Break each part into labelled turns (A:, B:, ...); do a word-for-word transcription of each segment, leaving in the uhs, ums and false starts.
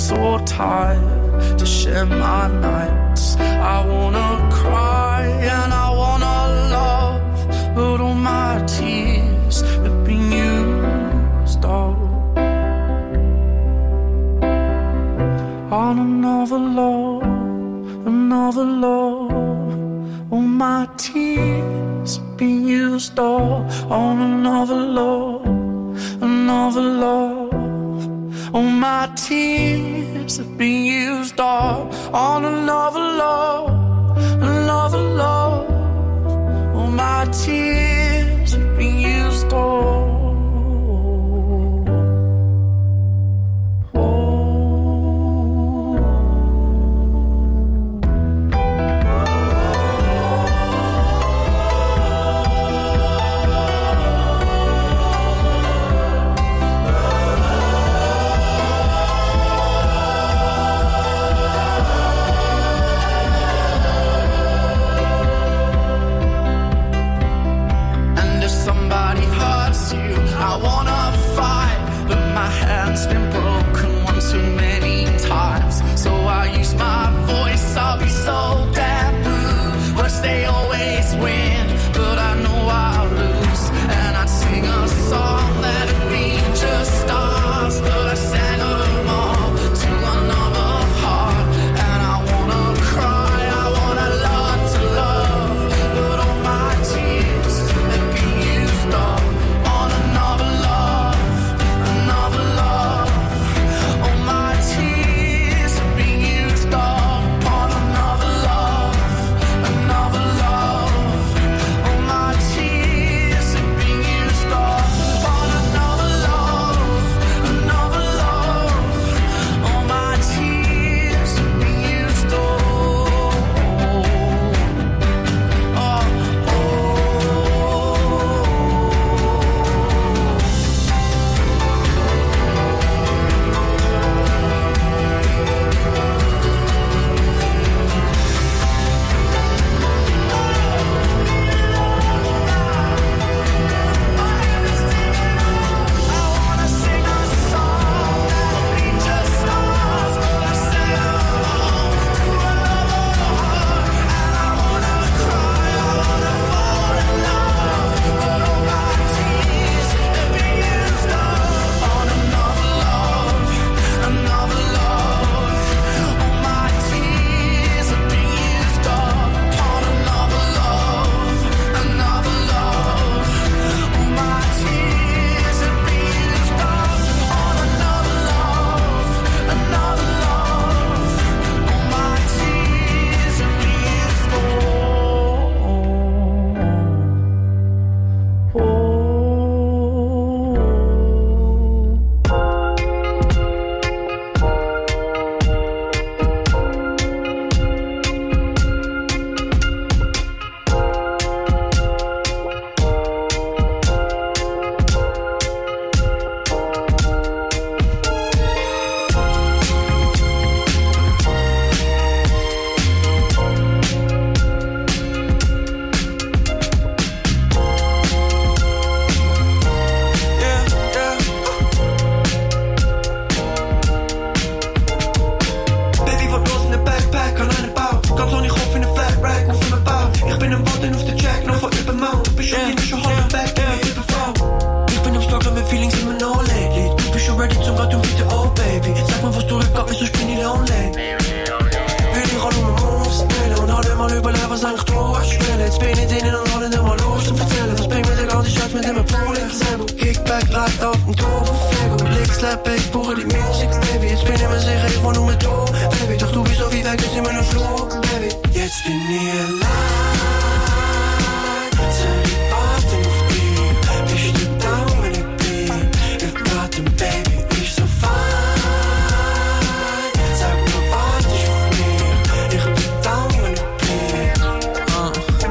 A: so tired to share my nights. I wanna cry and I wanna love, but all my tears have been used up on another love, another love. All my tears have been used up on another love, another love. All my tears have been used up on another love, another love. All my tears have been used up. I wanna fight, but my hand's been broken one too many times. So I use my voice, I'll be so damn rude. Words they always win, but I know I'll lose. And I'd sing a song that'd be just stars, but I sang them all to another heart. And I wanna cry, I wanna learn to love, but all my tears have been used up.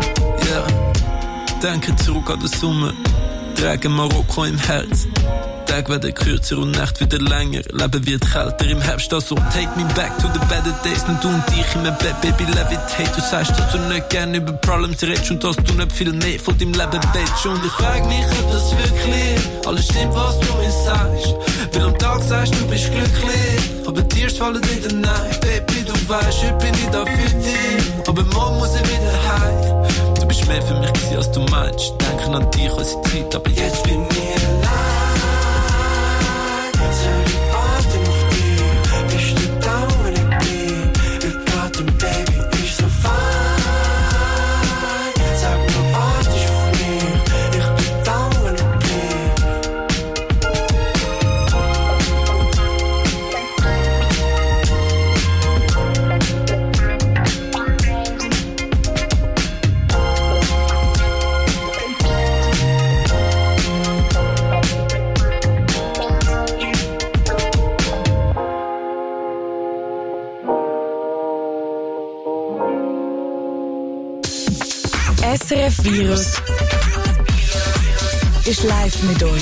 B: Denke zurück an den Sommer, trage Marokko im Herz. Tag werden kürzer und Nacht wieder länger. Leben wird kälter im Herbst, also take me back to the better days. Nur du und ich in meinem Bett, baby, levitate. Du sagst, dass du nicht gerne über Problems redest und dass du nicht viel mehr von deinem Leben willst. Und ich frag mich, ob das wirklich alles stimmt, was du mir sagst. Weil am Tag sagst du, bist glücklich, aber Tears fallen wieder nein. Baby, du weißt, heute bin ich da für dich, aber morgen muss ich wieder heim. Du bist mehr für mich gewesen, als du meinst. Denken an dich, unsere Zeit, aber jetzt bin ich allein. Soll ich warten auf dich? Bist du da, wenn ich bin? Ich grad und Baby, ich so fein. Sag mir, wartest auf mich? Ich bin da, wenn ich
C: S R F Virus ist live mit euch.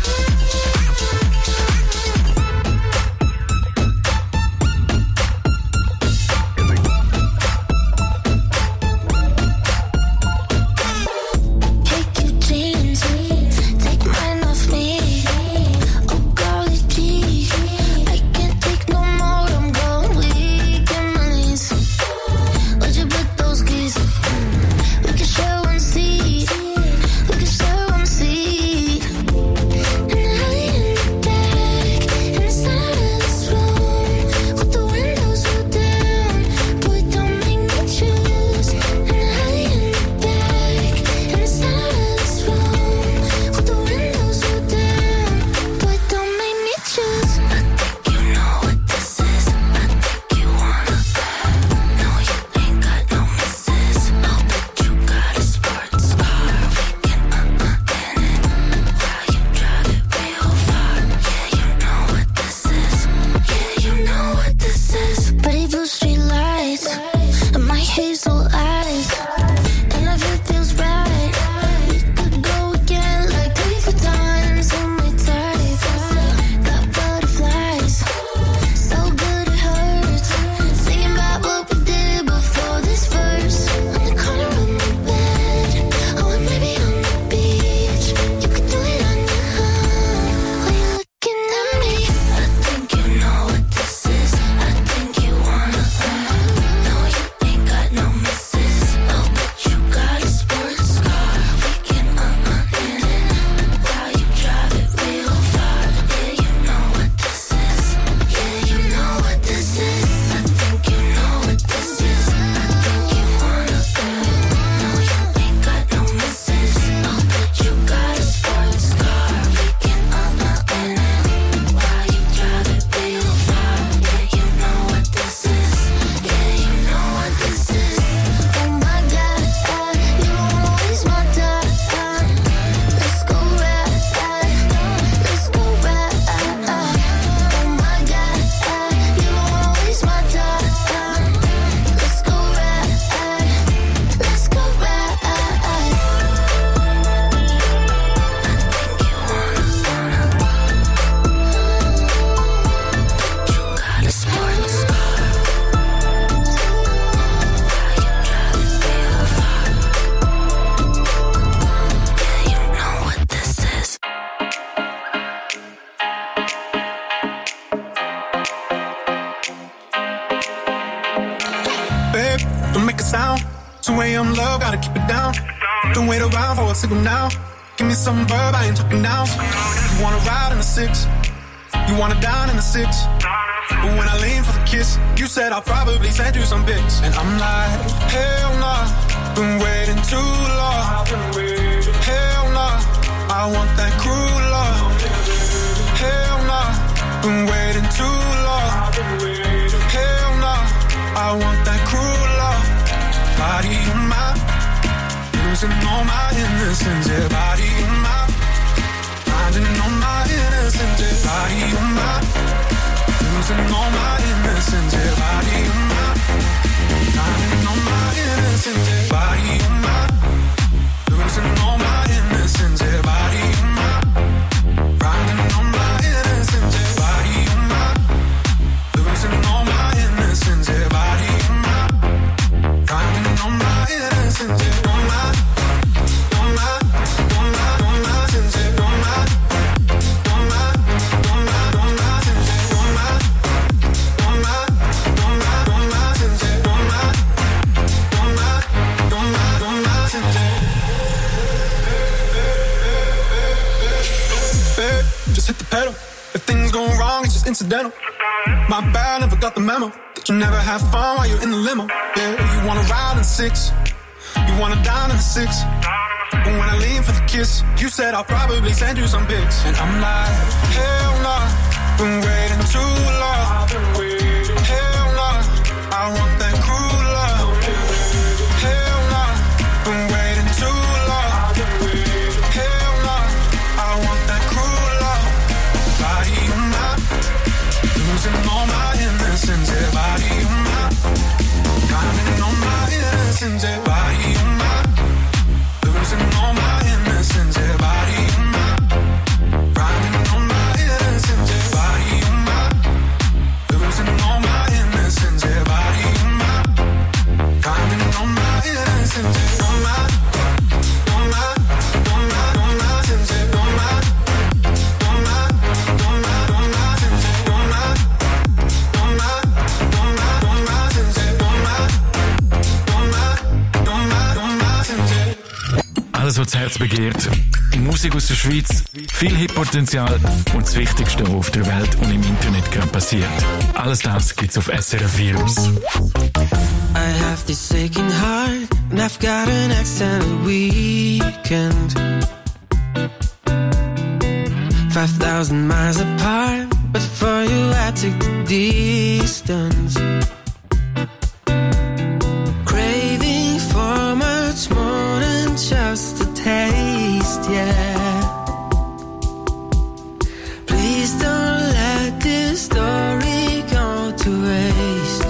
D: Now, give me some verb, I ain't talking now. You wanna ride in the six, you wanna dine in the six. But when I lean for the kiss, you said I'll probably send you some pics. And I'm like, hell nah, been waiting too long. Hell nah, I want that cruel love. Hell nah, been waiting too long. Hell nah, I want that cruel love. Body on my, losing all my innocence, yeah, body on my, finding all my innocence, yeah, body on my, losing all my innocence, yeah, body on my, finding all my innocence, yeah, body on my, losing all my innocence, yeah, body on my, finding all my incidental. My bad, never got the memo that you never have fun while you're in the limo. Yeah, you wanna ride in the six, you wanna dine in the six. But when I lean for the kiss, you said I'll probably send you some pics. And I'm like, hell nah, been waiting too long. Hell nah, I want that cruel love. Hell nah, been waiting too long. Hell nah, I want that cruel love. Body on my, losing all my innocence. Yeah, body on my, drowning on my innocence. Yeah, body on my, losing all my innocence. Yeah, body on my, drowning on my innocence. Yeah, body on my, losing all my innocence. Yeah, body on my, drowning on my innocence. Yeah, on my, on my, on my, on my innocence. Yeah, on my, on my, on my, on my innocence. Yeah, on my, on my, on my, on my innocence. Yeah, on my, on my, on my, on my innocence.
E: Alles, was das Herz begehrt. Musik aus der Schweiz, viel Hitpotenzial und das Wichtigste, was auf der Welt und im Internet gerade passiert. Alles das gibt's auf S R F Virus.
F: I have this aching heart and I've got an extended weekend. Five thousand miles apart, but for you I took the distance. Craving for much more than just a taste, yeah. Please don't let this story go to waste.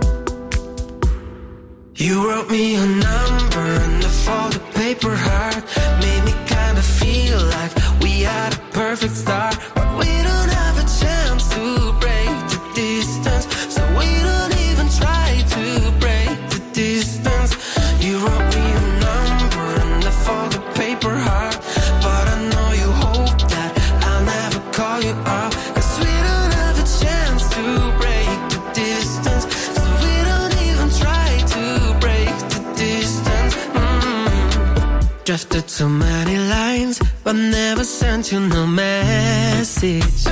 F: You wrote me a number and a folded paper heart. Made me kinda feel like we had a perfect start. But we don't have a chance to break the distance, so we don't even try to break the distance. You wrote me a number and a folded paper heart, but I know you hope that I'll never call you up, 'cause we don't have a chance to break the distance, so we don't even try to break the distance. Mm. Drafted so many lines, but never sent you no message.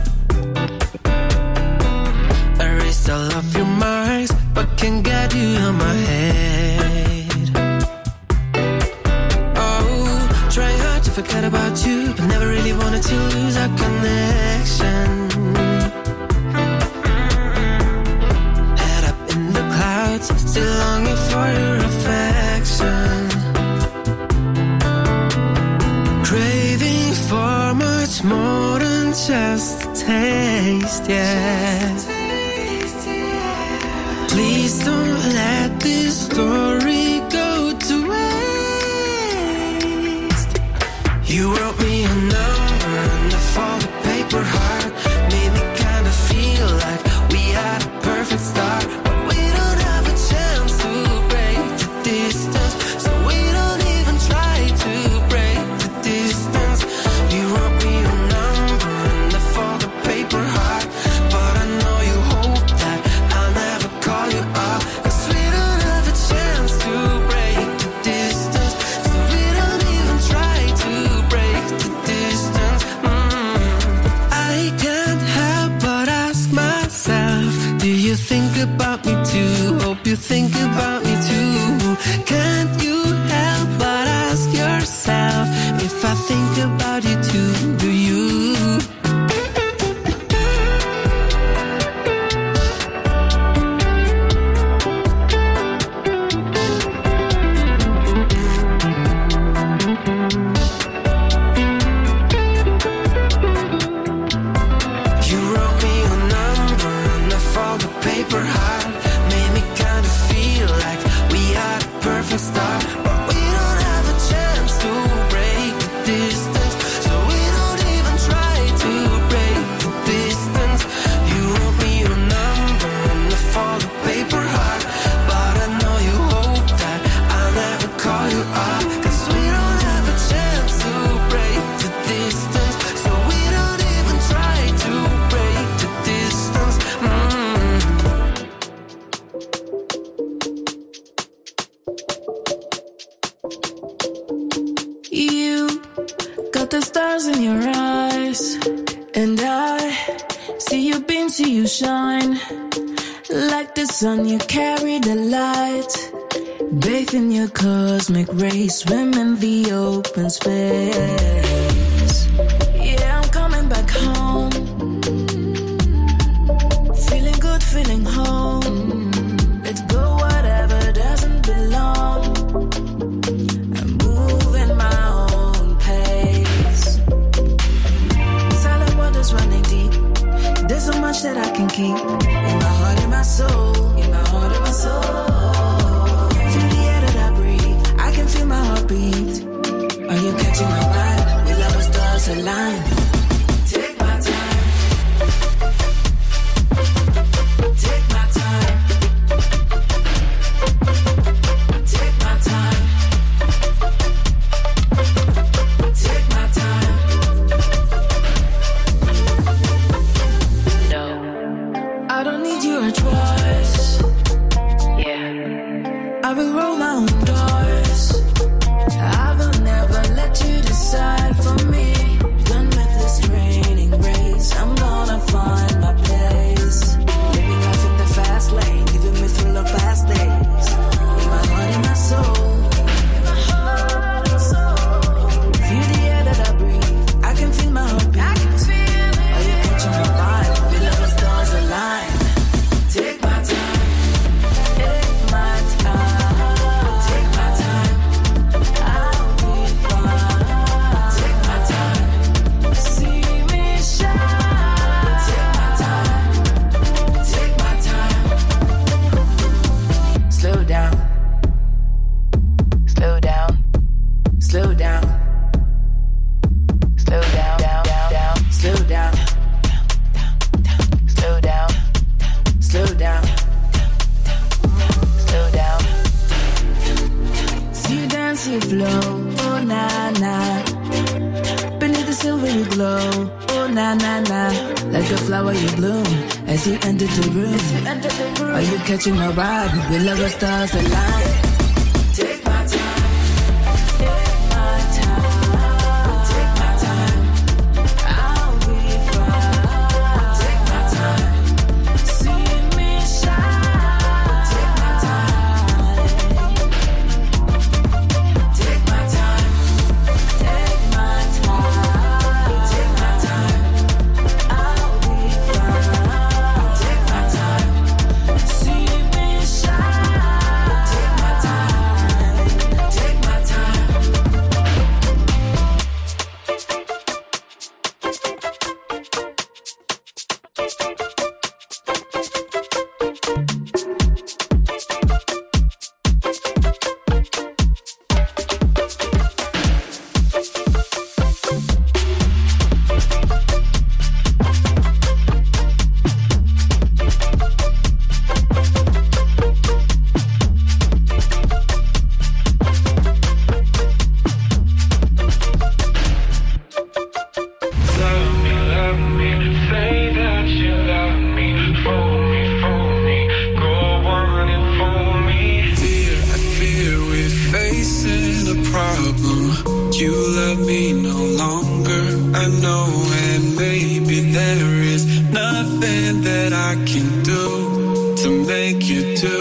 F: Erased all of your marks, but can't get you on my head. Oh, trying hard to forget about you, but never really wanted to lose our connection. Head up in the clouds, still longing for your affection. Craving for much more than just a taste, yeah. Please don't let this story go to waste. You wrote me a number and a folded paper heart. Made me kinda feel like we had a perfect start. But we don't have a chance to break the distance, so we don't even try to break the distance. You wrote me a number and a folded paper heart, but I know you hope that I'll never call you up, 'cause we don't have a chance to break the distance, so we don't even try to break the distance. Mm. I can't help but ask myself, do you think about me too? Hope you think about me too. Can't you help but ask yourself if I think about you too? Do you? You wrote me a number and a folded paper heart. Made me kinda feel like we had a perfect start. But we don't have a chance to break the distance,
C: shine. Like the sun, you carry the light. Bathe in your cosmic rays, swim in the open space. Yeah, I'm coming back home. Feeling good, feeling home. Let's go whatever doesn't belong. I'm moving my own pace. Silent waters running deep. There's so much that I can keep in my heart and my soul. In my heart and my soul. Feel the air that I breathe. I can feel my heartbeat. Are you catching my vibe? We love the stars align. Take my time. Take my time. Take my time. Take my time. No, I don't need your advice. Yeah, I will roll my own dice. I will never let you decide for me. Done with this training race. I'm gonna find my place. Living life in the fast lane, giving me full of past days. In my heart and my soul. In my heart and soul. Feel the air that I breathe. I can feel my heartbeat. I can feel it. Are you catching my vibe? We love the stars align. Take my time. Take my time. Take my time. I'll be fine. Take my time. See me shine. Take my time. Take my time. Slow down. Slow down. Slow down. Slow down. Down. Down. Down. Slow down. Slow down. Slow down. Slow down. See you dance, you flow. Oh na na. Beneath the silver you glow. Oh na na na. Like a flower you bloom as you enter the room. Are you catching my vibe? We love the stars align. Take my time. Take my time. Take my time. I'll be fine. Take my time. See me shine. Take my time. Take my time. Take my time. Take my time. I'll be fine. Take my time. See me shine. Take my time. Take my time.
G: Love me, love me, say that you love me. Fool me, fool me, go on and fool me.
D: Fear, I fear we're facing a problem. You love me no longer, I know, and maybe there is nothing that I can do to make you do.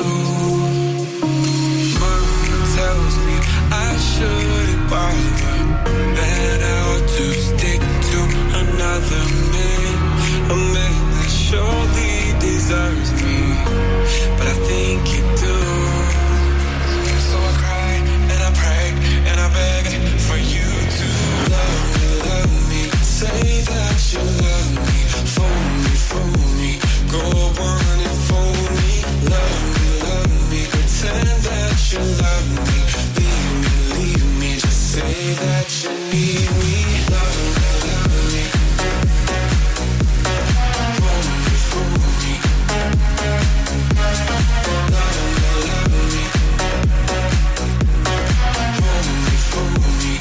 D: Mama tells me I shouldn't bother, that I ought to stick to another man, a man that surely deserves me, but I think you do. So I cry and I pray and I beg for you to love me, love me, say that you love me, fool me, fool me, go on and fool me, love me, love me, pretend that you love me, leave me, leave me, just say that you need me, love me, love me, fool me, fool me, love me, love me, fool me, fool me.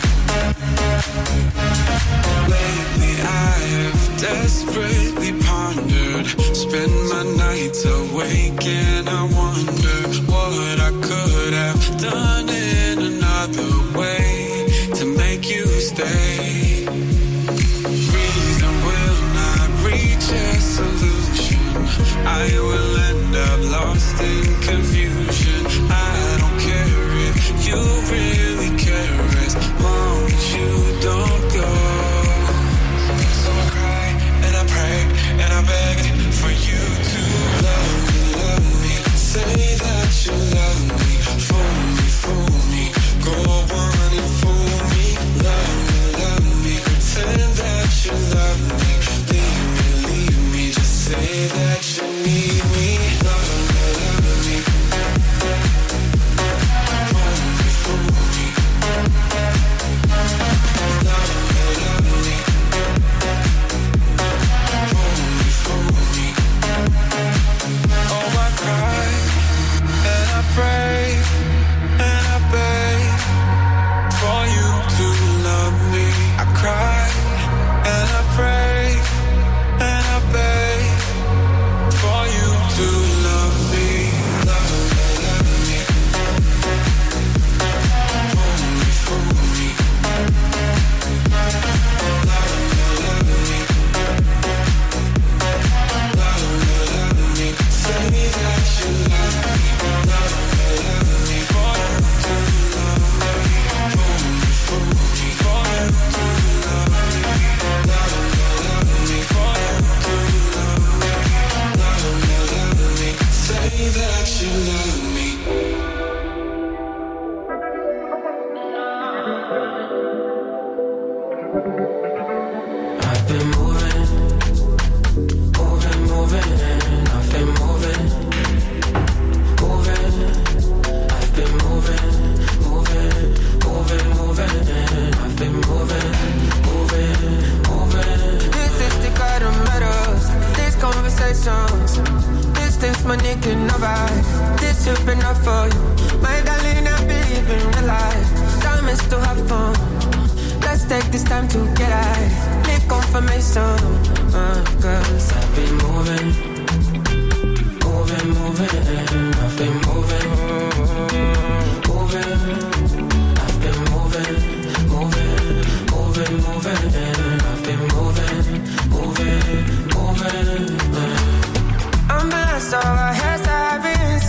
D: Lately I have desperately pondered, spend my nights awake and I wonder what I could have done in another way to make you stay. Reason will not reach a solution. I
G: will end up lost in confusion. I don't care if you really care as long as you don't go. So I cry and I pray and I beg for you to love me, love me. Say that you love me, fool me, fool me. Go on and fool me, love me, love me. Pretend that you love me, leave me, leave me. Just say that you need me, love me, love me. Fool me, fool me. Love me, love me. Fool me, fool me. Oh, I cry and I pray and I beg for you to love me. I cry and I pray and I beg for you to love me. Love me, love me. Fool me, fool me. Love me, love me. Love me, love me. Say that you love me. Love me, love me. For you to love me. Fool me, fool me. For you to love me. Love me, love me. For you to love me. Love me, love me. Say that you love me.
F: I've been moving, moving, moving. I've been moving, moving. I've been moving, moving, moving, moving. I've been moving, moving, moving. This is the kind of matters. These conversations. Distance money can never. This should be enough for you. My darling, I believe in real life. Time is to have fun. Let's take this time to get high. Need confirmation, uh, cause I've been moving, moving, moving. I've been moving, moving. I've been moving, moving, moving, moving. I've been moving, moving, moving. I'm blessed, all I had savings.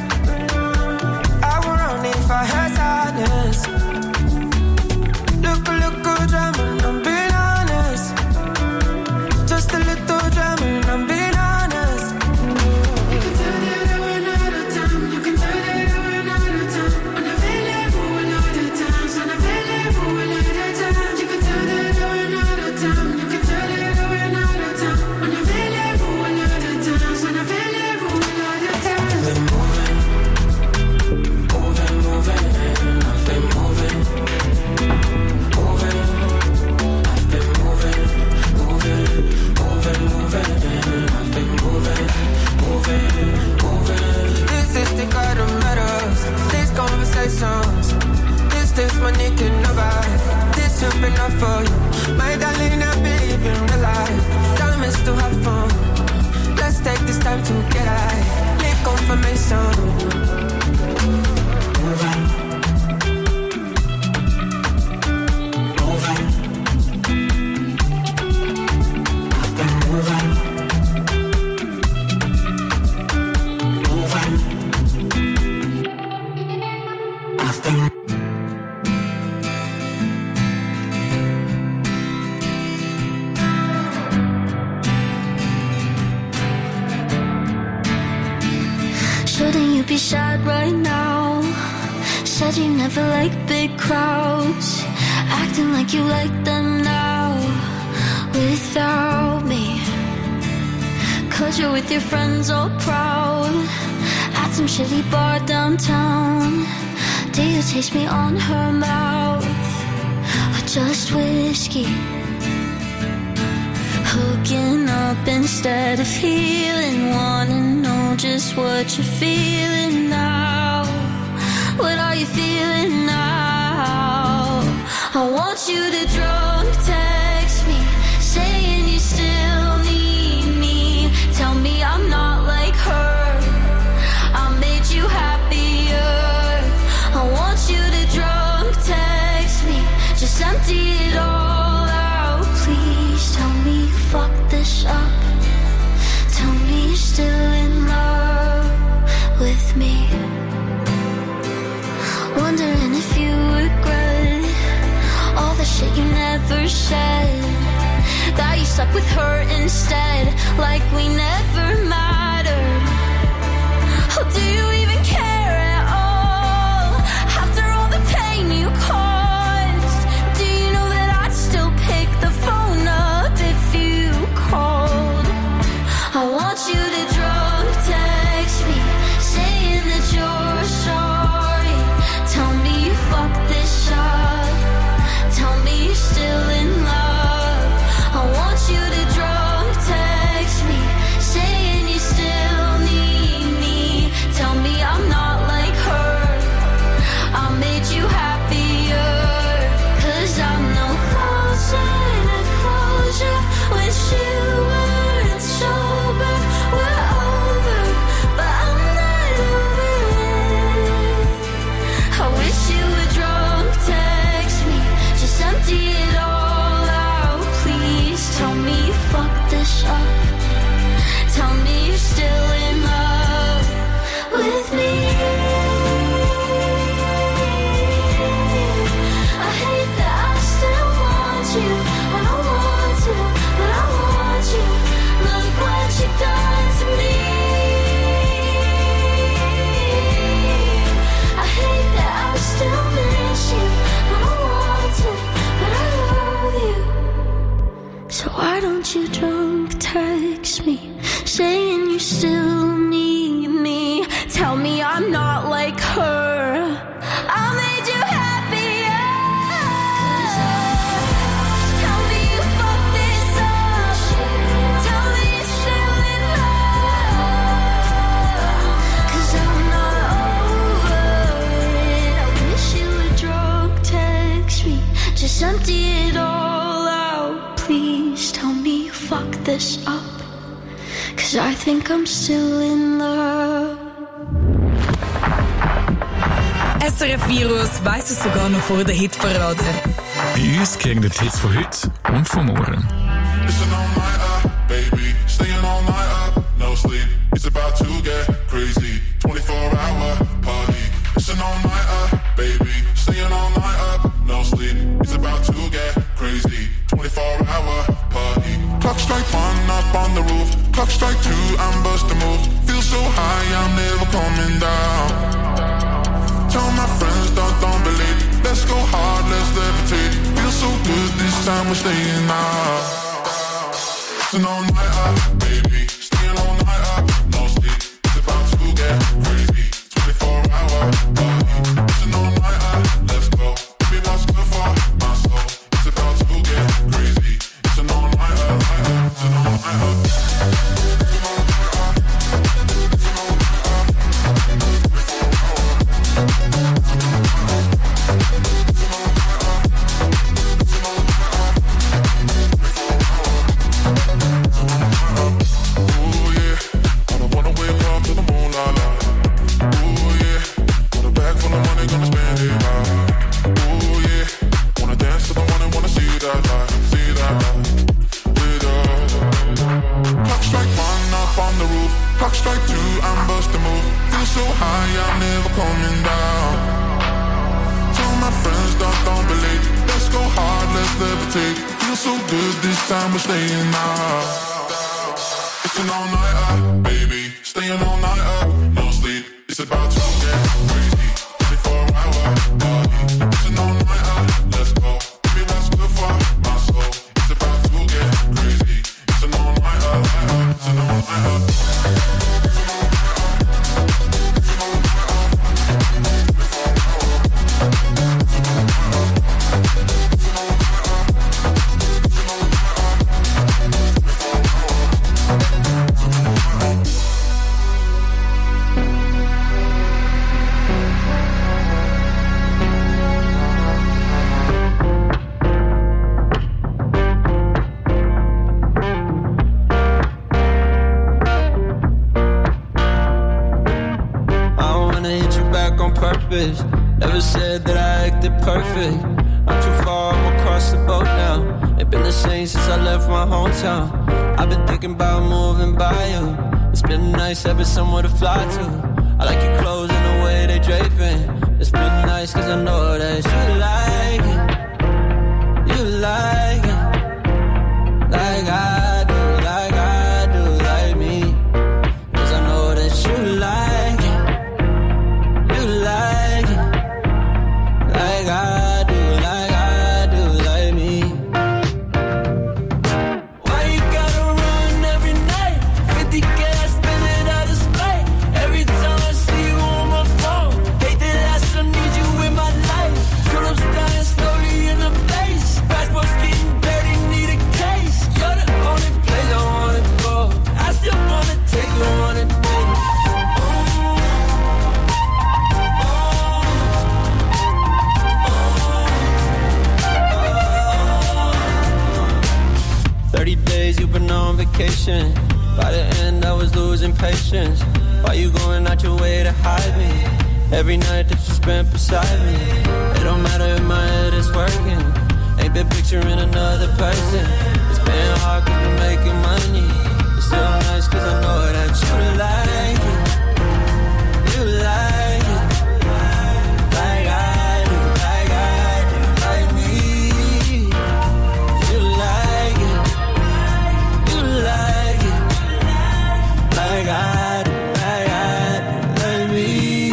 F: I will run if I had sadness. Look, look, good drama, I'm being honest. Just a little drama, I'm being honest. You can tell that I ran out of time. You can tell that I ran out of time. Unavailable a lot of times. Unavailable a lot of times. You can tell that I ran out of time. You can tell that I ran out of time. Unavailable a lot of times. Unavailable a lot of times. I've been moving, moving, moving. I've been moving. This is the kind of matters. These conversations. Distance money can never. This should be enough for you. My darling, I believe in real life. Time is to have fun. Let's take this time to get high. Need confirmation. Move on. Move on. I've been moving.
H: Shouldn't you be sad right now? Said you never like big crowds. Acting like you like them now. Without me. Cause you're with your friends all proud. At some shitty bar downtown. Do you taste me on her mouth? Or just whiskey? Hooking up instead of healing. Wanna know just what you're feeling now. What are you feeling now? I want you to drunk text me, saying you still need me. Tell me I'm not like her. I made you happier. I want you to drunk text me, just empty it all out. Please tell me you fucked this up. Tell me you're still in my never said that you slept with her instead, like we never mattered. Oh, do you even care at all? After all the pain you caused, do you know that I'd still pick the phone up if you called? I want you to drunk text me, saying that you're sorry. Tell me you fucked this up. Tell me you're still in love. I want you to drunk text me, saying you still need me. Tell me I'm not like her. I made you happier. Cause I'm no closer to closure when you weren't sober. We're over, but I'm not over it. I wish you would drunk text me, just empty it all out. Please tell me you fucked this up. Tell me you're still in love with me. I hate that I still want you. I don't want to, but I want you. Look what you've done to me. I hate that I still miss you. I don't want to, but I love you. So why don't you drunk text me, saying you still need me? Tell me I'm not like her. I made you happier. Tell me you fucked this up. Tell me you're still in love. Cause I'm not over it. I wish you would drunk text me, just empty it all out. Please tell me you fucked this up. Cause I think I'm still in love.
I: S R F Virus weiss es sogar noch vor der Hitparade.
E: Bei uns kriegen die Hits von heute und von morgen.
J: Listen all night up, baby. Staying all night up, no sleep. It's about to get crazy. twenty-four hour party. Listen all night up, baby. Staying all night up, no sleep. It's about to get crazy. twenty-four hour party. Clock strike one up on the roof. Clock strike two, I'm bust a move. Feel so high, I'm never coming down. Tell my friends, don't, don't believe. Let's go hard, let's levitate. Feel so good, this time we're staying out. Listen all night up, baby. Staying all night up, no sleep. It's about to get crazy. twenty-four hour party. Listen all night up, let's go. Baby, what's good for my soul? It's about to get crazy. Listen all night up, listen all night up. Clock strike two, I'm busting move. Feel so high, I'm never coming down. Tell my friends, don't, don't believe. Let's go hard, let's levitate. Feel so good, this time we're staying out. Listen all night up, baby. Staying all night up, no sleep. It's about to get crazy. twenty-four hour party. Listen all night up, let's go. Baby, what's good for my soul? It's about to get crazy. Listen all night up, listen all night up.
B: Never said that I acted perfect. I'm too far, I'm across the boat now. Ain't been the same since I left my hometown. I've been thinking about moving by you. It's been nice having somewhere to fly to. I like your clothes and the way they draping. It's been nice cause I know that you like it. You
F: you like it, like I do, like I do, like me. 'Cause I know that you like it, you like it, like I do, like I do, like me. Why you gotta run every night? fifty K, I spend it out of spite. Every time I see you on my phone, hate that I still need you in my life. Tulips dying slowly in the face. Passport's getting dirty, need a case. You're the only place I wanna go. I still wanna take you on a date. Thirty days you've been on vacation. By the end I was losing patience. Why you going out your way to hide me? Every night that you spent beside me. It don't matter if my head is working. Ain't been picturing another person. It's been hard 'cause we're making money. It's still nice 'cause I know that you like it. You like it, like I do, like I do, like me. You like it, you like it, like I do, like I do, like me.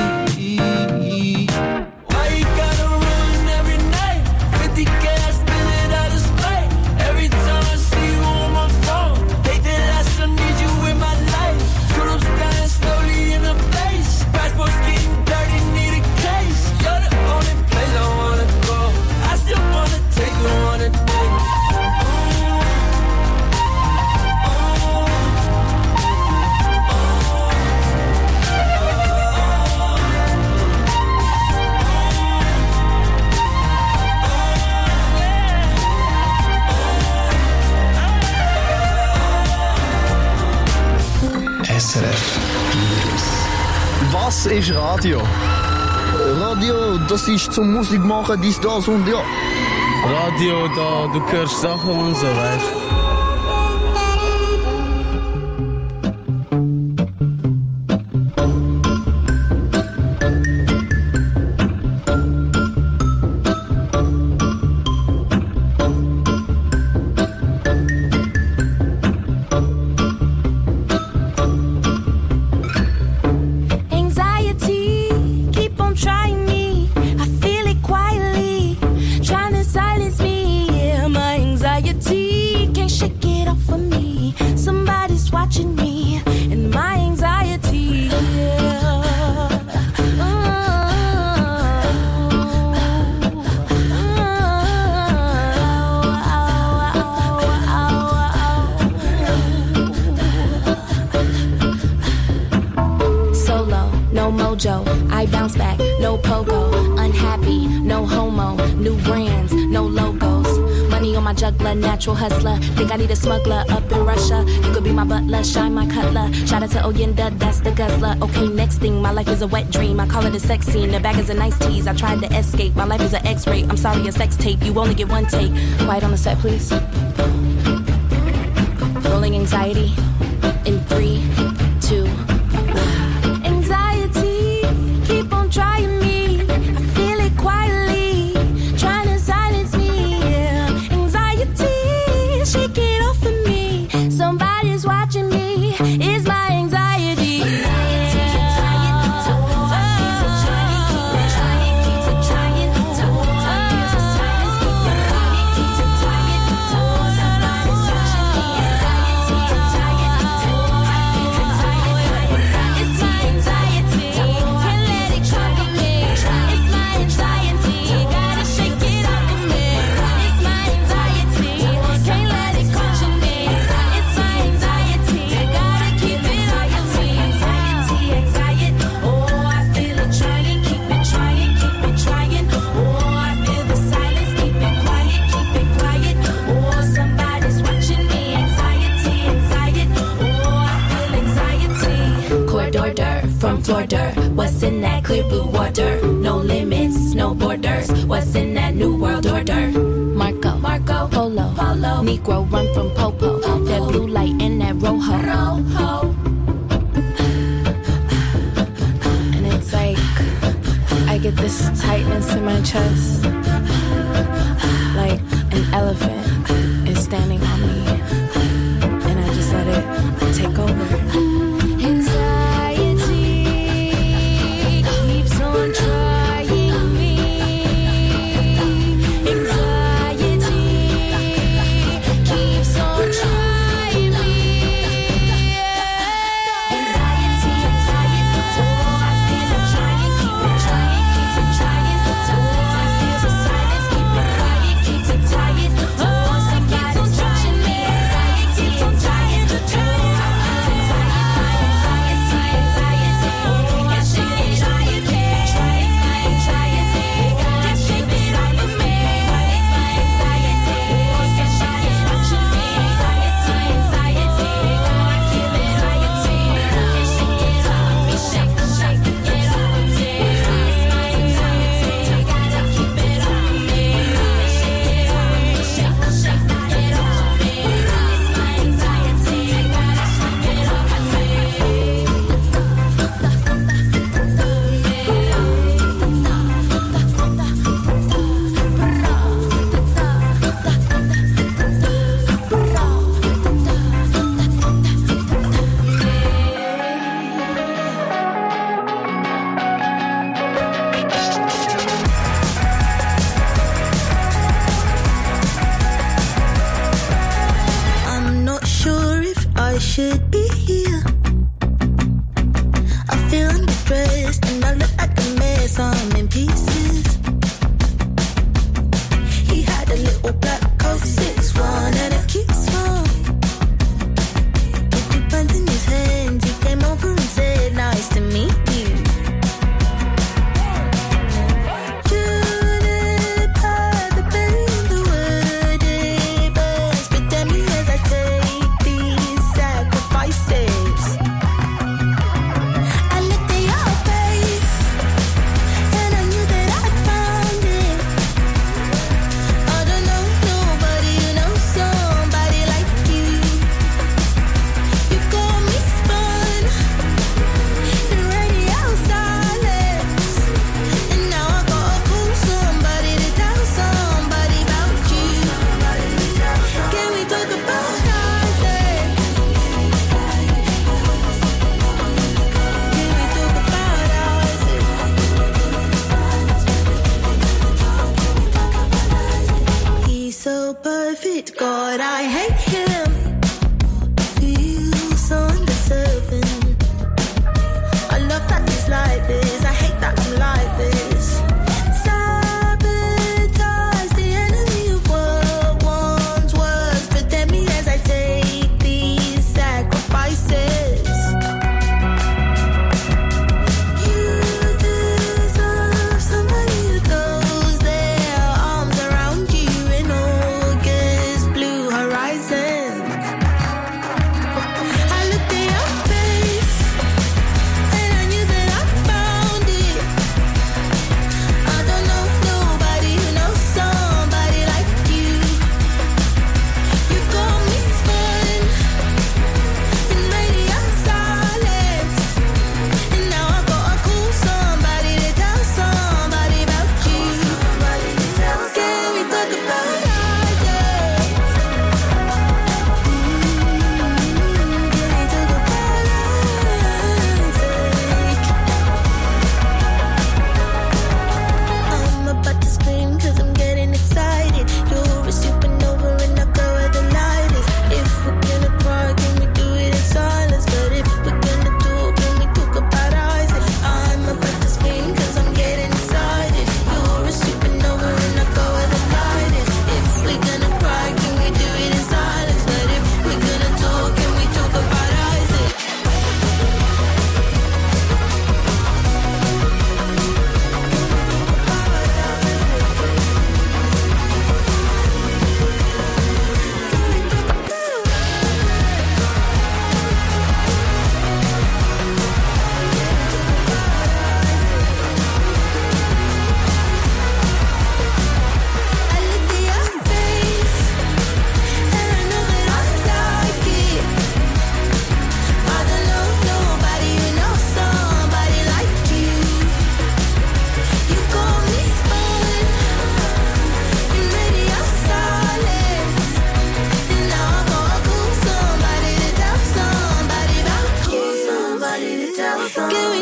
F: Why you gotta run every night? fifty K, I spend it out of spite. Every time I see you on my phone, hate that I still need you in my life. Tulips dying slowly in the face. Passport's getting dirty, need a case. You're the only place I wanna go. I still wanna take you on a date.
K: S R F Virus. Was ist Radio? Radio, das ist zum Musik machen, dies, das und ja.
L: Radio, da, du hörst Sachen und so, weißt du.
H: Anxiety, keep on trying me. I feel it quietly, trying to silence me. Yeah, my anxiety can't shake it off of me. Somebody's watching me, and my anxiety. Yeah. Solo, no mojo, I bounce back, no pogo, unhappy, no homo, new brands, no logos, money on my juggler, natural hustler, think I need a smuggler up in Russia, you could be my butler, shine my cutler, shout out to Oyenda, that's the guzzler, okay next thing, my life is a wet dream, I call it a sex scene, the bag is a nice tease, I tried to escape, my life is an x-ray, I'm sorry a sex tape, you only get one take, quiet on the set please, rolling anxiety, in three, two, anxiety, keep on trying me. I feel it quietly, trying to silence me. Yeah. Anxiety, shake it off of me. Somebody's watching me. It's my anxiety. From Florida, what's in that clear blue water? No limits, no borders. What's in that new world order? Marco, Marco, Polo, Polo, Negro run from Popo. Popo. That blue light in that Rojo. Rojo. And it's like I get this tightness in my chest, like
M: an elephant is standing on me, and I just let it take over. Anxiety keeps on trying me. Anxiety keeps on trying me. Anxiety, anxiety, so I feel I'm trying, keep it trying, keep it trying. So I feel the silence, keep it quiet, keep it tired. Oh, somebody's touching me. Anxiety, anxiety, the truth. I'm not sure if I should be here. I feel undressed and I look like a mess. I'm in pieces. He had a little black coat, six one, and a cute smile. With two pens in his hands, he came over and said, "Nice to meet you." Tulip had the berry in the wood, it burns, but tell me as I take these sacrifices. I looked at your face, and I knew that I'd found it. I don't know nobody who knows somebody like you. You've got me spun in radio silence, and now I gotta call somebody to tell somebody about you. Can we talk about Isaac? Can we talk about Isaac? He's so perfect, God, I hate him. Feels so undeserving. I love that he's like this, I hate that I'm like this. Sabotage the enemy of what once was. Protect me as I take these sacrifices. You deserve somebody who throws their arms around you in August blue horizon.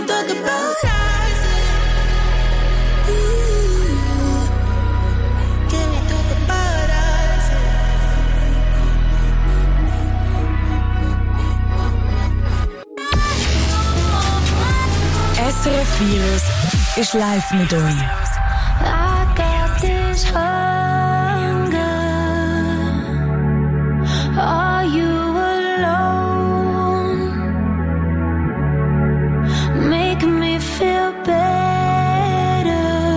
M: talk about us? Ooh, can we talk about us?
I: S R F Virus ist live mit euch.
H: I got this hunger. Are you alone? Making me feel better.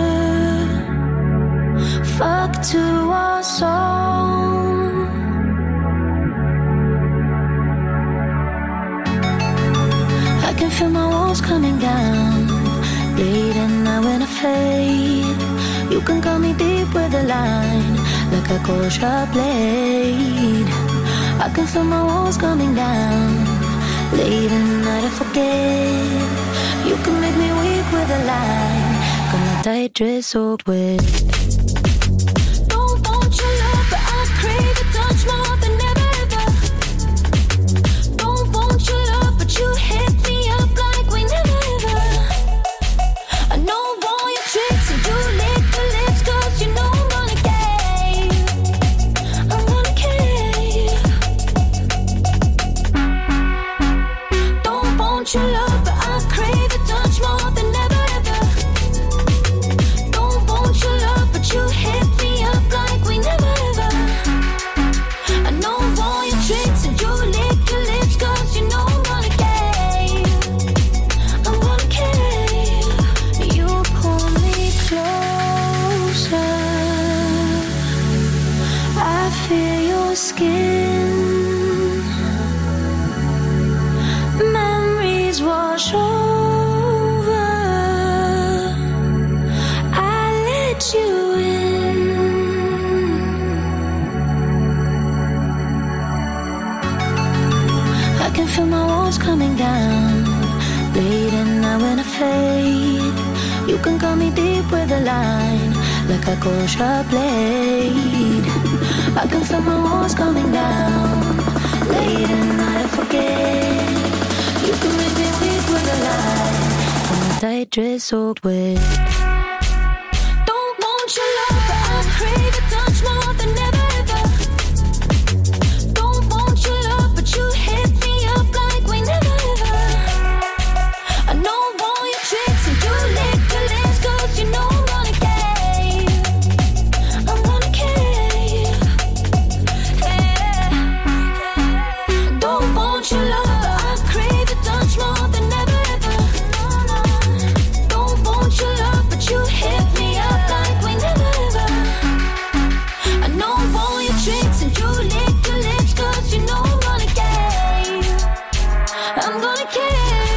H: Fuck to our song. I can feel my walls coming down. Late at night when I fade, you can call me deep with a line, like a cold sharp blade. I can feel my walls coming down. Late at night I forget, you can make me weak with a line, got my tight dress soaked wet. Don't want your love, but I crave a touch more than ever ever. Don't want your love, but you hit me up like we never ever. I know all your tricks and you lick the lips, cause you know I'm gonna cave. I'm gonna cave. Don't want your love, but I crave a touch more than ever ever. Don't want your love, but you hit me up like we never ever. I know all your tricks and you lick the lips, cause you know I'm gonna cave. I'm gonna cave. You pull me closer, I feel your skin. Memories wash over, I let you in. I can feel my walls coming down. Late at night when I fade, you can call me deep with a line, like a cold sharp blade. I can feel my walls coming down. Late at night I forget, you can make me weak with a line, and my tight dress soaked wet. Don't want your love, but I crave a touch more than ever ever. Don't want your love, but you hit me up like we never ever. I know all your tricks and you lick the lips, cause you know I'm gonna cave. I'm gonna cave. Yeah. Don't want your love, but I crave a touch more than ever ever. Don't want your love, but you hit me up like we never ever. I know all your tricks and you lick the lips, cause you know I'm gonna cave. I'm gonna cave.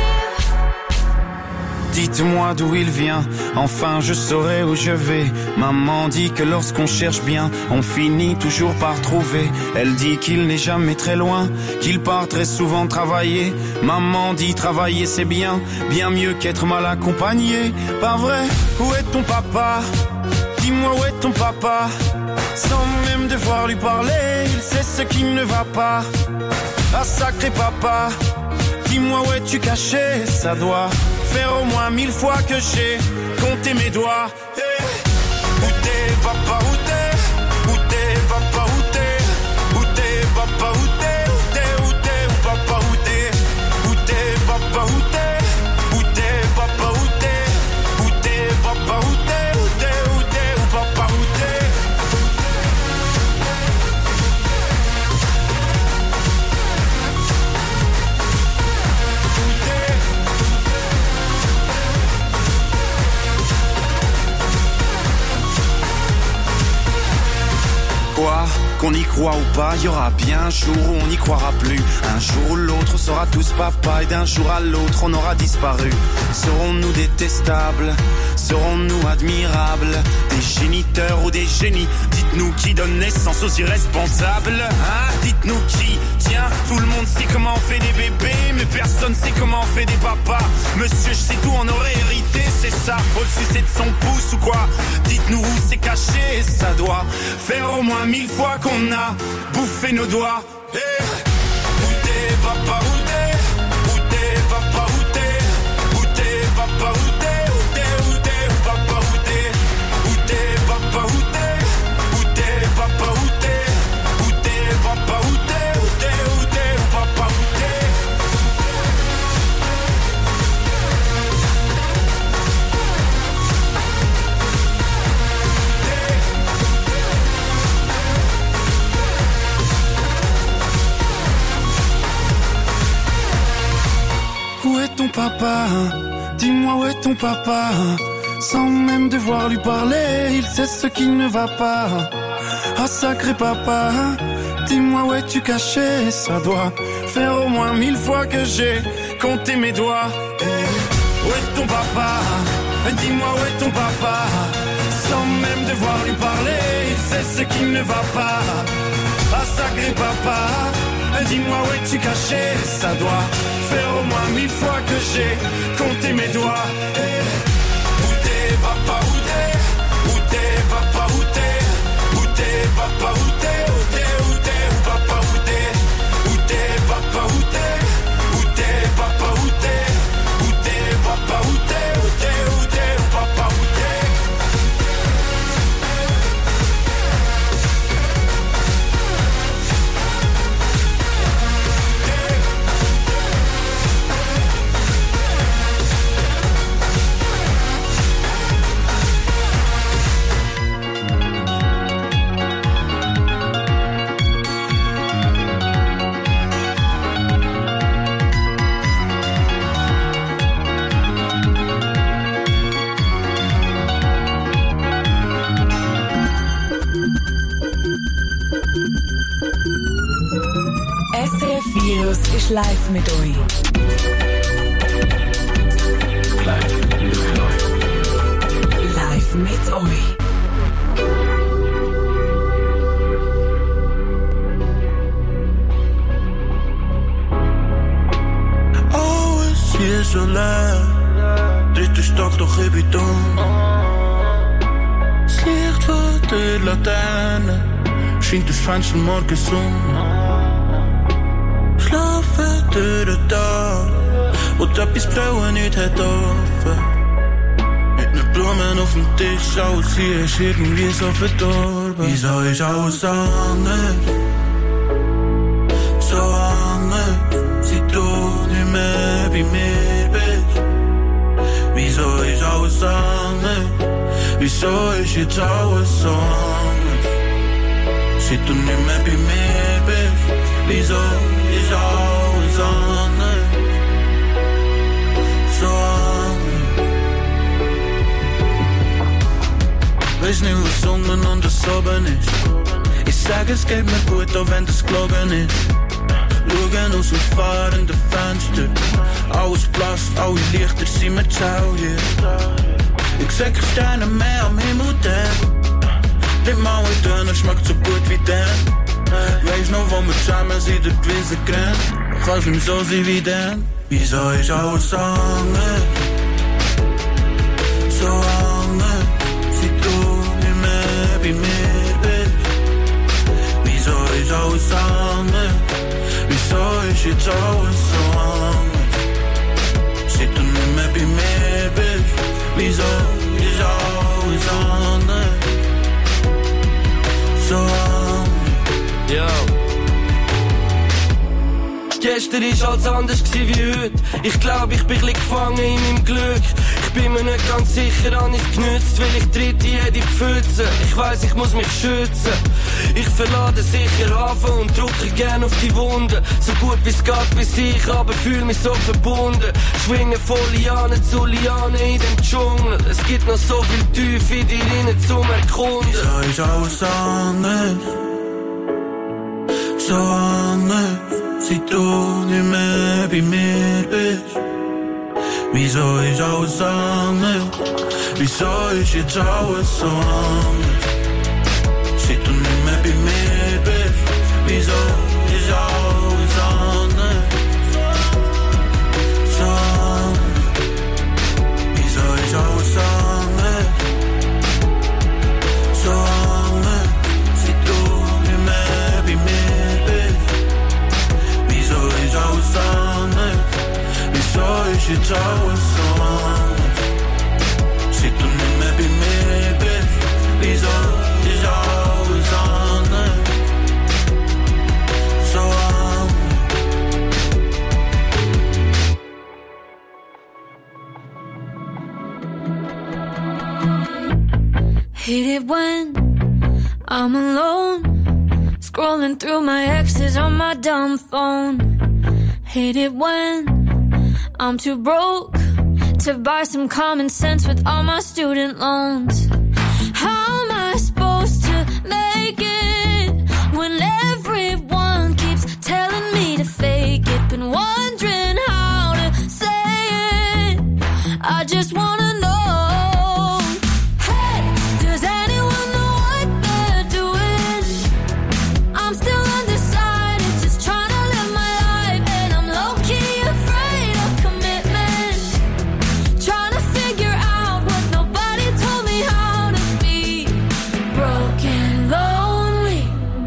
N: Dites-moi d'où il vient, enfin je saurai où je vais. Maman dit que lorsqu'on cherche bien, on finit toujours par trouver. Elle dit qu'il n'est jamais très loin, qu'il part très souvent travailler. Maman dit travailler c'est bien, bien mieux qu'être mal accompagné. Pas vrai? Où est ton papa? Dis-moi où est ton papa? Sans même devoir lui parler, il sait ce qui ne va pas. Ah sacré papa, dis-moi où es-tu caché? Ça doit faire au moins mille fois que j'ai compté mes doigts. Hey. Où t'es papa, où t'es? Où t'es papa, où t'es? Où t'es papa, où t'es? Où t'es, où t'es, où papa, où t'es? Où t'es papa, où t'es? Où t'es papa, où t'es? Où t'es papa, où t'es? Où t'es, où t'es, où papa, où t'es? Quoi? Qu'on y croit ou pas, il y aura bien un jour où on n'y croira plus. Un jour ou l'autre, on sera tous papa et d'un jour à l'autre, on aura disparu. Serons-nous détestables? Serons-nous admirables? Des géniteurs ou des génies? Dites-nous qui donne naissance aux irresponsables? Hein? Dites-nous qui? Tiens, tout le monde sait comment on fait des bébés, mais personne sait comment on fait des papas. Monsieur, je sais tout, on aurait hérité, c'est ça. Faut le sucer de son pouce ou quoi? Dites-nous où c'est caché, ça doit faire au moins mille fois qu'on a bouffé nos doigts. Hey. Où t'es papa, où t'es? Où t'es papa, où t'es? Où t'es
O: papa, où t'es, où t'es, où t'es, où papa, où t'es, où t'es, papa, où t'es, où t'es, papa, où t'es, où t'es, papa, où t'es, où t'es, où t'es, où papa, où t'es.
N: Où est ton papa? Dis-moi où est ton papa? Sans même devoir lui parler, il sait ce qui ne va pas. Ah sacré papa, dis-moi où es-tu caché? Ça doit faire au moins mille fois que j'ai compté mes doigts. Eh, où est ton papa? Dis-moi où est ton papa? Sans même devoir lui parler, il sait ce qui ne va pas. Ah sacré papa, dis-moi où es-tu caché? Ça doit faire au moins mille fois que j'ai compté mes doigts. Eh, où t'es papa, où t'es? Où t'es papa, où t'es? Où t'es papa, où t'es? Où t'es, où t'es, où papa, où t'es? Où t'es papa, où t'es? Où t'es papa, où t'es? Où t'es papa, où t'es? Où t'es, où t'es, où papa, où t'es?
I: S R F Virus ist live mit euch.
E: Live mit euch.
I: Live mit euch.
O: Oh, es hier so leer. Dritte Stock, doch ich bin dumm. Das Licht von der Laterne scheint das Fenster morgens um. Schlafen durch den Tag, wo etwas Blauen nicht hat offen. Mit den Blumen auf dem Tisch, alles hier ist irgendwie so verdorben. Wieso ist alles anders? So anders, seit du nicht mehr bei mir bist. Wieso ist alles anders? Wieso ist jetzt alles so anders? Seit du nicht mehr bei mir bist. Wieso ist alles anders? So anders. Weiß nicht, was unten und was oben ist. Ich sag, es geht mir gut, auch wenn das gelogen ist. Schauen aus dem fahrenden Fenster. Alles blass, alle Lichter sind mir zu hell hier. Ich seh keine Sterne mehr am Himmel, denn nicht mal ein Döner schmeckt so gut wie der. Weiss noch, wo wir zusammen sind, durch die Wiese gerannt. Kann's nicht so sein wie dann. Wieso ist alles anders? So anders, seit du nicht mehr bei mir bist. Wieso ist alles anders? Wieso ist jetzt alles so anders? Seit du nicht mehr bei mir bist. Wieso ist alles anders? So anders.
P: Ja. Gestern war alles anders wie heute. Ich glaub, ich bin ein bisschen gefangen in meinem Glück. Ich bin mir nicht ganz sicher, an es genützt, weil ich tritt in jede Pfütze. Ich weiss, ich muss mich schützen. Ich verlade sicher Hafen und drücke gern auf die Wunde. So gut wie es geht bis ich, aber fühl mich so verbunden. Schwinge von Liane zu Liane in dem Dschungel. Es gibt noch so viel Tiefe in dir rein zum Erkunden.
O: Wieso ist alles anders? So anders, seit du nicht mehr bei mir bist. Wieso ist alles anders? Wieso ist jetzt alles so anders? Seit du nicht mehr bei mir bist. Wieso ist alles anders? So anders. Wieso ist alles anders? So anders, seit du nicht mehr bei mir bist. Wieso ist alles anders? Wieso ist jetzt alles so anders?
H: Hate it when I'm alone, scrolling through my exes on my dumb phone. Hate it when I'm too broke to buy some common sense with all my student loans. How am I supposed to make it when everyone keeps telling me to fake it? Been wondering how to say it. I just wanna know. Hey, does anyone know what they're doing? I'm still undecided, just trying to live my life, and I'm low-key afraid of commitment. Trying to figure out what nobody told me how to be. Broken, lonely.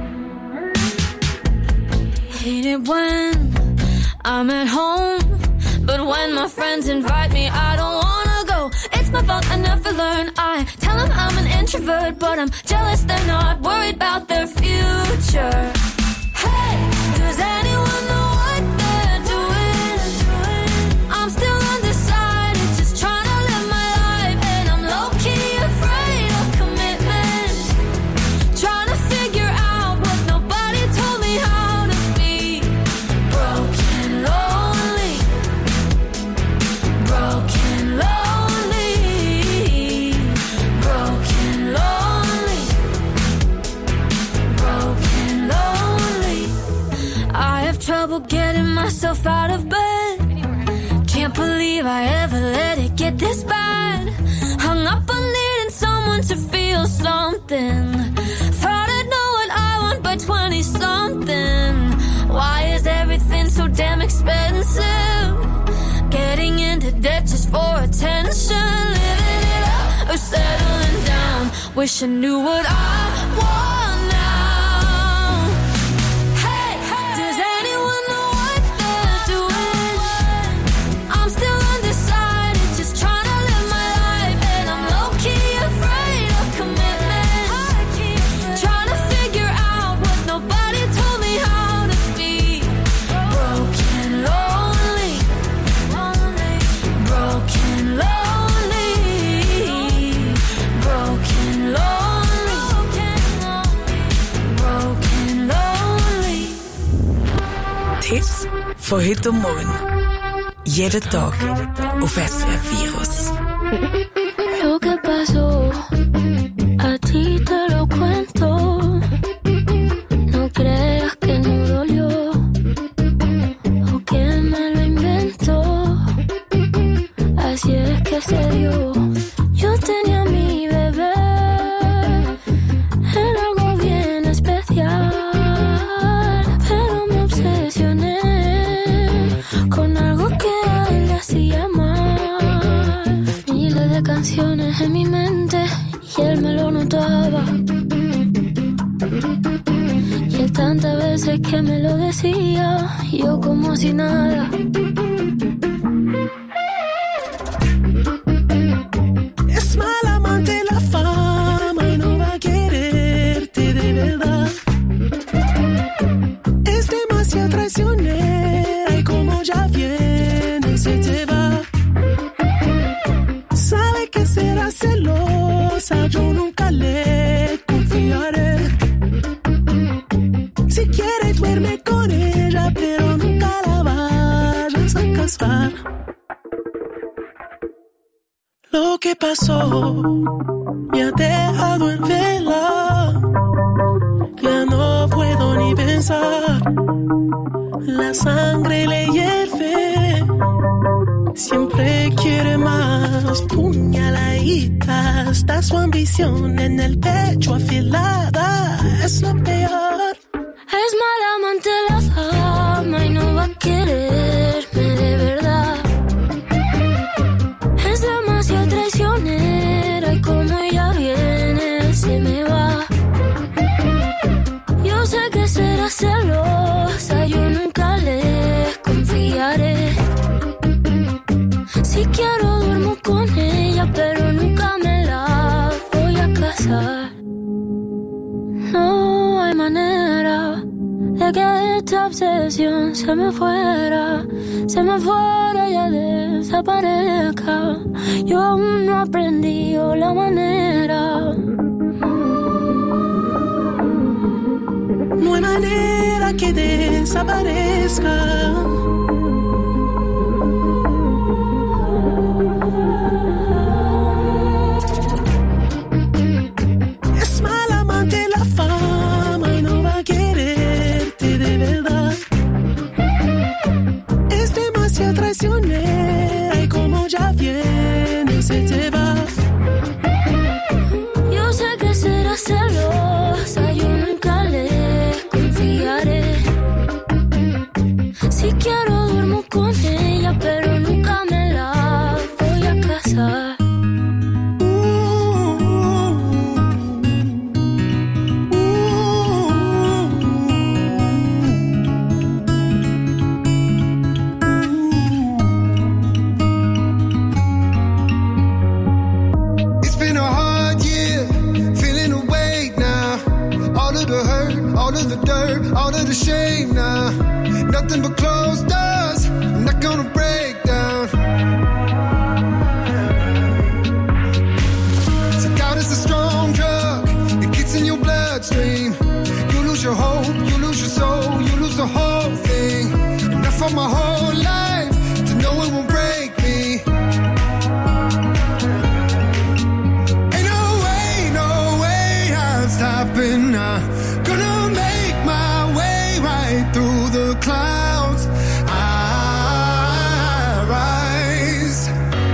H: Hate it when I'm at home, but when my friends invite me, I don't wanna go. It's my fault, I never learn. I tell them I'm an introvert, but I'm jealous they're not worried about their future. Hey, does anyone know what they're doing? I'm still undecided, just trying to live my life, and I'm low-key afraid of commitment. Trying to figure out what nobody told me how to be. Broken, lonely. Broken, lonely. Broken, lonely. Broken, lonely. I have trouble getting myself out of bed. Can't believe I ever let it get this bad. Hung up on needing someone to feel something. Thought I'd know what I want by twenty-something. Why is everything so damn expensive? Getting into debt just for attention. Living it up or settling down. Wish I knew what I want now. Hey, does anyone know what they're doing? I'm still undecided, just trying to live my life, and I'm low-key afraid of commitment. Trying to figure out what nobody told me how to be. Broken, lonely. Broken, lonely. Broken, lonely. Broken, lonely.
I: Tipps von heute Morgen. Jeden Tag auf S R F Virus.
H: Lo que pasó, a ti te lo cuento. No creas que no dolió, o que me lo inventó. Así es que se dio. Yo tenía a mi bebé, era algo bien especial, pero me obsesioné con algo que a él le hacía mal. Miles de canciones en mi mente y él me lo notaba. Y él tantas veces que me lo decía, yo como si nada.
F: Es mal amante la fama y no va a quererte de verdad. Es demasiado traicionera y como ya viene se te va. Sabe que será celosa, yo nunca le confiaré. Si quiere duerme con ella, pero nunca la vayas a casar. Lo que pasó me ha dejado en vela. Ya no puedo ni pensar. La sangre le hierve. Siempre quiere más. Puñaladita. Está su ambición en el pecho afilada. Es lo peor.
H: Es mala amante la fama y no va a quererme de verdad. Es demasiado traicionera y como ella viene se me va. Yo sé que será celosa, yo nunca le confiaré. Si quiero duermo con ella, pero nunca me la voy a casar. No hay manera de que esta obsesión se me fuera, se me fuera y ya desaparezca. Yo aún no aprendí la manera
Q: que desaparezca. Es mal amante la fama y no va a quererte de verdad. Es demasiado traicionera y como ya viene se te va.
H: Yo sé que será celosa, yo nunca le confiaré. Si quiero duermo con ella, pero nunca me la voy a casar.
R: It's been a hard year, feeling the weight now. All of the hurt, all of the dirt, all of the shame now. Nothing but closed doors, I'm not gonna break down. So doubt is a strong drug, it gets in your bloodstream. You lose your hope, you lose your soul, you lose the whole thing. And I fought my whole life to know it won't break me. Ain't no way, no way I'm stopping now. Gonna make my way right through the clouds. I rise,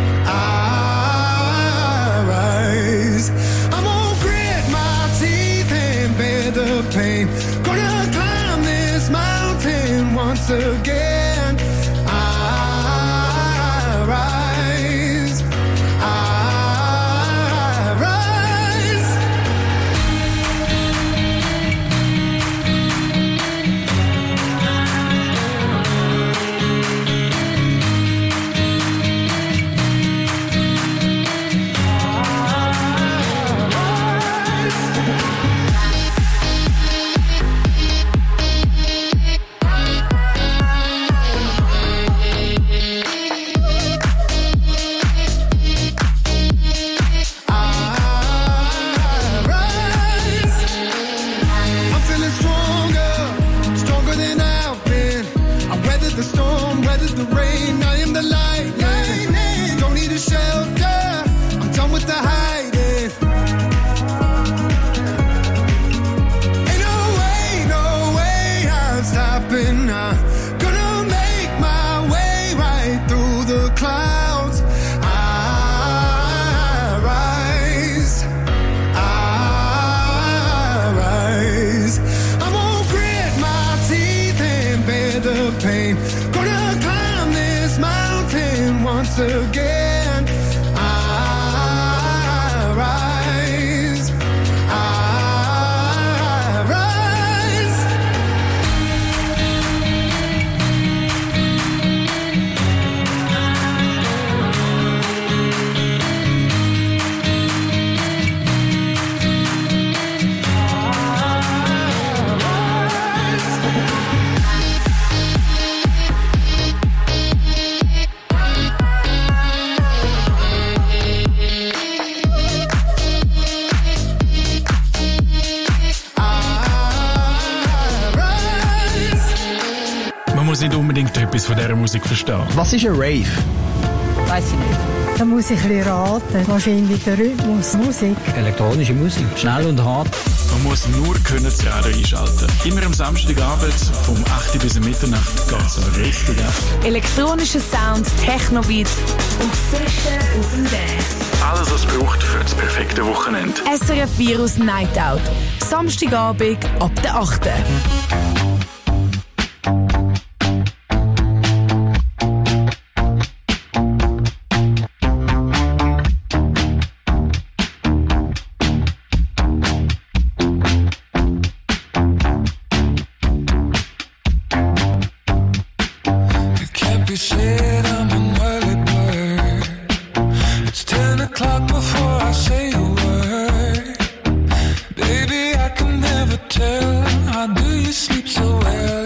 R: I rise. I'm gonna grit my teeth and bear the pain. Gonna climb this mountain once again. I rise, I rise. I'm feeling stronger, stronger than I've been. I weathered the storm, weathered the rain. I am the lightning. Don't need a shelter. I'm done with the hiding. Ain't no way, no way I'm stopping now. Gonna make my way right through the clouds. I rise, I rise. I'm gonna grit my teeth and bear the pain. Gonna climb this mountain once again. I rise, I rise.
E: Man muss nicht unbedingt etwas von dieser Musik verstehen.
K: Was ist ein Rave?
S: Weiß ich nicht. Da muss ich ein bisschen raten. Wahrscheinlich der Rhythmus, Musik.
T: Elektronische Musik, schnell und hart.
E: Man muss nur können das Radio einschalten. Immer am Samstagabend vom acht bis Mitternacht geht es so richtig ab.
I: Elektronische Sounds, Techno-Beats und frische auf dem Dance.
E: Alles, was es braucht für das perfekte Wochenende.
I: S R F Virus Night Out. Samstagabend ab der achten
G: It can't be said I'm an early bird. It's ten o'clock before I say a word. Baby, I can never tell. How do you sleep so well?